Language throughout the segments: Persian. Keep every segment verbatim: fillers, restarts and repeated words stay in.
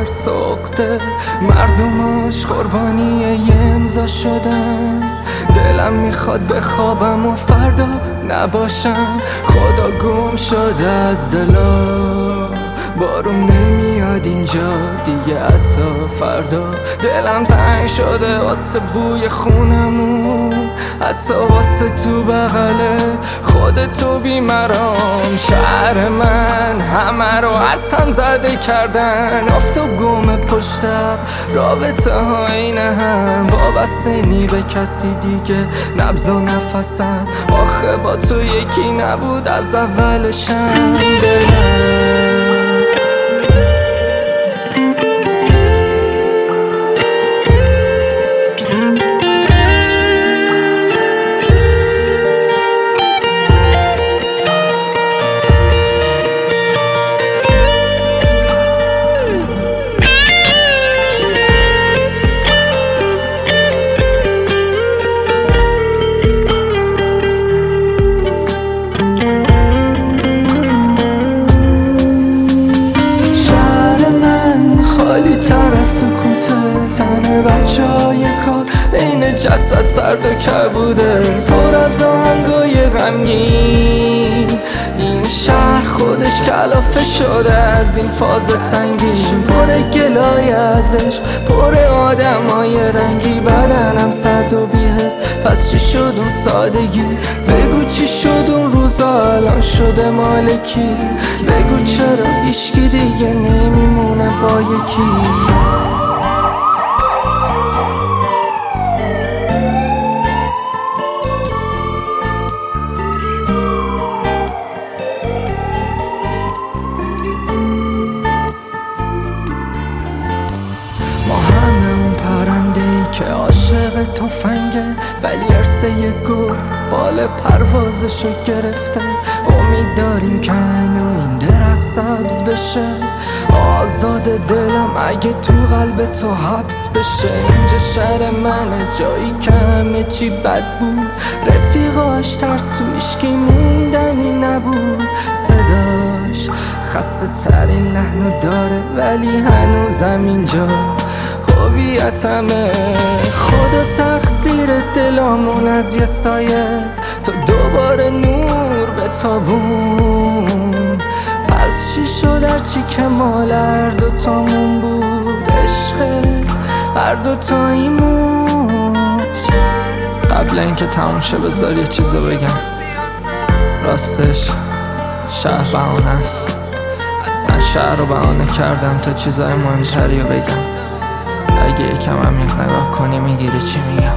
در ساخته، مردماش قربانی یه امضا شدن. دلم میخواد بخوابم و فردا نباشم، خدا گم شده از دلا. بارون نمیاد اینجا دیگه حتی فردا. دلم تنگ شده واسه بوی خونمون، حتی واسه تو بغله خودتو بیمرام. شهر من همه رو از هم زده کردن، آفتاب گم پشتم، رابطه ها اینه هم وابسته نی به کسی دیگه، نبض و نفسم آخه با تو یکی نبود از اولشم. دلم تر از سکوته، تن بچه های کار این جسد سرد و کر بوده، پر از آهنگای غمگین. این شهر خودش کلافه شده از این فاز سنگین، پر گلای ازش، پر آدم های رنگی. بدنم سرد و بی‌حس، پس چی شد اون سادگی؟ بگو چی شد اون روزا الان شده مالکی؟ بگو چرا هیچکی دیگه نمیمونه با یکی؟ که عاشق تفنگه ولی عرصه گل بال پروازشو گرفته. امید داریم که هنو این درخت سبز بشه، آزاد دلم اگه تو قلب تو حبس بشه. اینجا شهر منه، جایی که همه چی بد بود، رفیقاش ترسو هیچکی موندنی نبود. صداش خسته ترین لحنو داره ولی هنوزم اینجا هویتمه. خدا تقصیر دلامون از یه سایه تا دوباره نور به تابون. پس چی شد هرچی که مال هر دوتامون بود؟ عشق هر دوتاییمون. قبل اینکه تموم شه بذار یه چیزو بگم، راستش شهر بهانه است. اصلا شهر رو بهانه کردم تا چیزای مهمتری رو بگم. اگه یکم عمیق نگاه کنی میگیری چی میگم.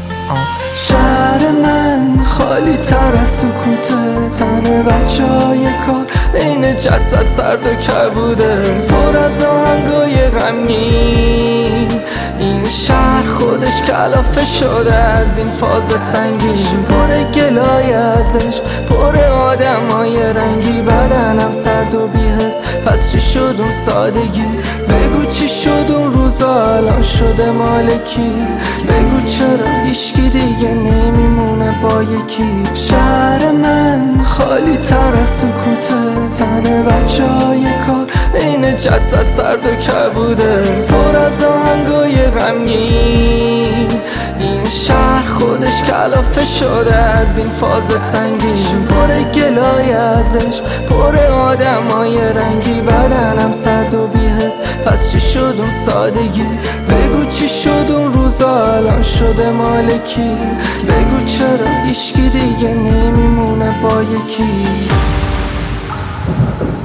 شهر من خالی تر از سکوته، تن بچه های کار این جسد سرد و کر بوده، پر از آهنگای غمگین. این شهر خودش کلافه شده از این فاز سنگین، پر گلای ازش، پر آدم های رنگی. بدنم سرد و بی‌حس، پس چی شد اون سادگی؟ بگو چی شد اون روزا الان شده مالکی؟ بگو چرا هیچکی دیگه نمیمونه با یکی؟ شهر من خالی تر از سکوته، تن بچه های کار این جسد سرد و کر بوده، پر از آهنگای غمگین. این شهر خودش کلافه شده از این فاز سنگین، پر گلای ازش، پر آدم های رنگی. بدنم سرد و بی‌حس، پس چی شد اون سادگی؟ بگو چی شد اون روزا الان شده مالکی؟ بگو چرا هیچکی دیگه نمیمونه با یکی؟